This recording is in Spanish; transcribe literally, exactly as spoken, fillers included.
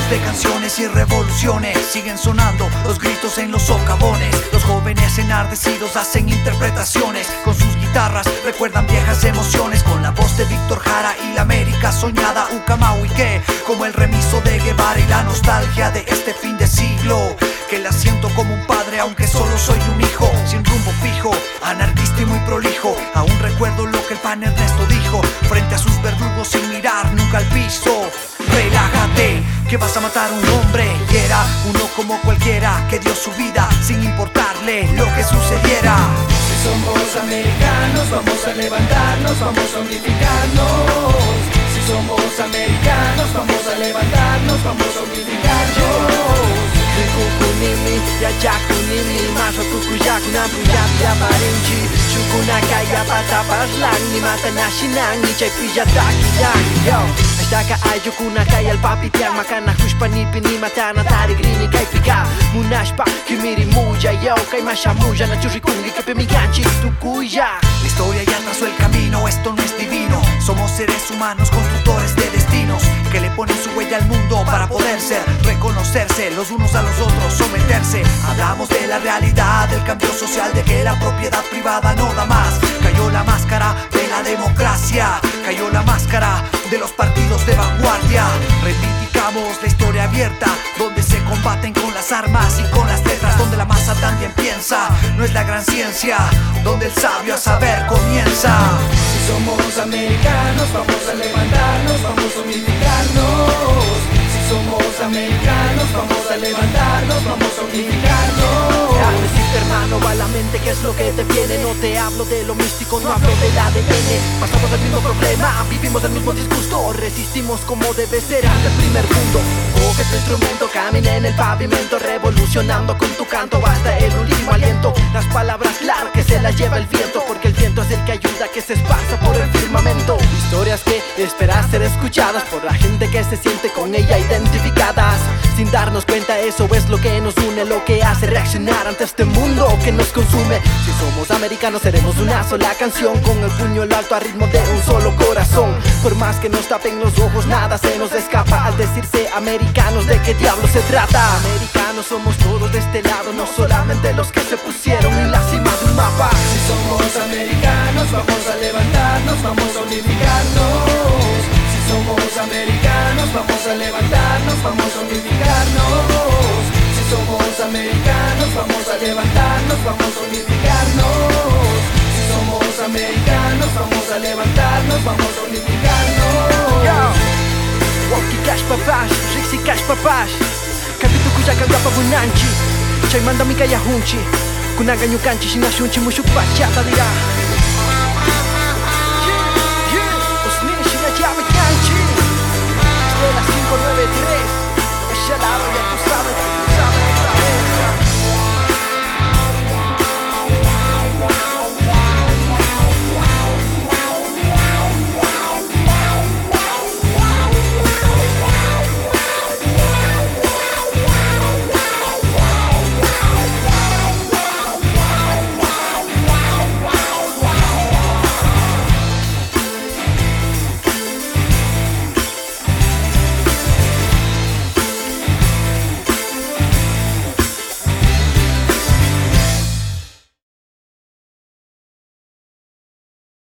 Cientos de canciones y revoluciones siguen sonando, los gritos en los socavones. Los jóvenes enardecidos hacen interpretaciones con sus guitarras, recuerdan viejas emociones. Con la voz de Víctor Jara y la América soñada, Ucamahuique, como el remiso de Guevara y la nostalgia de este fin de siglo, que la siento como un padre aunque solo soy un hijo, sin rumbo fijo, anarquista y muy prolijo. Aún recuerdo lo que el pan Ernesto dijo frente a sus verdugos sin mirar nunca al piso. Relájate, que vas a matar a un hombre, y era uno como cualquiera que dio su vida sin importarle lo que sucediera. Si somos americanos vamos a levantarnos, vamos a unificarnos. Si somos americanos vamos a levantarnos, vamos a unificarnos. Kukunimi, yachakunimi, masha kukuyakuna puyapya parinchi, shukunakaya patapaslang, ni matanashinang, ni chaypillataki-yang. Yo, ashtaka ayukunakaya al papitiang, makana hushpanipi ni matana tarigrini kaypika, munashpa kimiri muya, yo, kay mashamuya na churrikungi kepemiganchi tukuya. La historia ya trazó el camino, esto no es divino. Somos seres humanos, constructores de destinos, que le ponen su huella al mundo para poder ser, reconocerse los unos a los otros, someterse. Hablamos de la realidad, del cambio social, de que la propiedad privada no da más. Cayó la máscara de la democracia, cayó la máscara de los partidos de vanguardia. Reivindicamos la historia abierta, donde se combaten con las armas y con las letras, donde la masa también piensa, no es la gran ciencia, donde el sabio a saber comienza. Si somos americanos vamos a levantarnos, vamos a unificarnos. Si somos americanos vamos a levantarnos, vamos a unificarnos. Decirte, hermano, va a la mente qué es lo que te viene. No te hablo de lo místico, no hablo del A D N. Pasamos el mismo problema, vivimos el mismo disgusto, resistimos como debe ser ante el primer mundo. Oh, que tu instrumento camine en el pavimento, revolucionando con tu canto hasta el último aliento. Las palabras, claro que se las lleva el viento, porque el viento es el que ayuda a que se esparza por el firmamento. Historias que esperas ser escuchadas por la gente que se siente con ella identificadas. Sin darnos cuenta, eso es lo que nos une, lo que hace reaccionar ante este mundo que nos consume. Si somos americanos seremos una sola canción, con el puño en lo alto a ritmo de un solo corazón. Por más que nos tapen los ojos, nada se nos escapa al decirse americanos. ¿De qué diablo se trata? Americanos somos todos de este lado, no solamente los que se pusieron en la cima de un mapa. Si somos americanos vamos a levantarnos, vamos a unificarnos. Si somos americanos vamos a levantarnos, vamos a unificarnos. Si somos americanos vamos a levantarnos, vamos a unificarnos. Si somos americanos vamos a levantarnos, vamos a unificarnos. Walkie cash papash, Rixi cash papash, Kapitu kuya kagapa bunanchi, Chay manda mi kaya hunchi, Kunaga nyukanchi, Shinashunchi mushuk pachata dirá.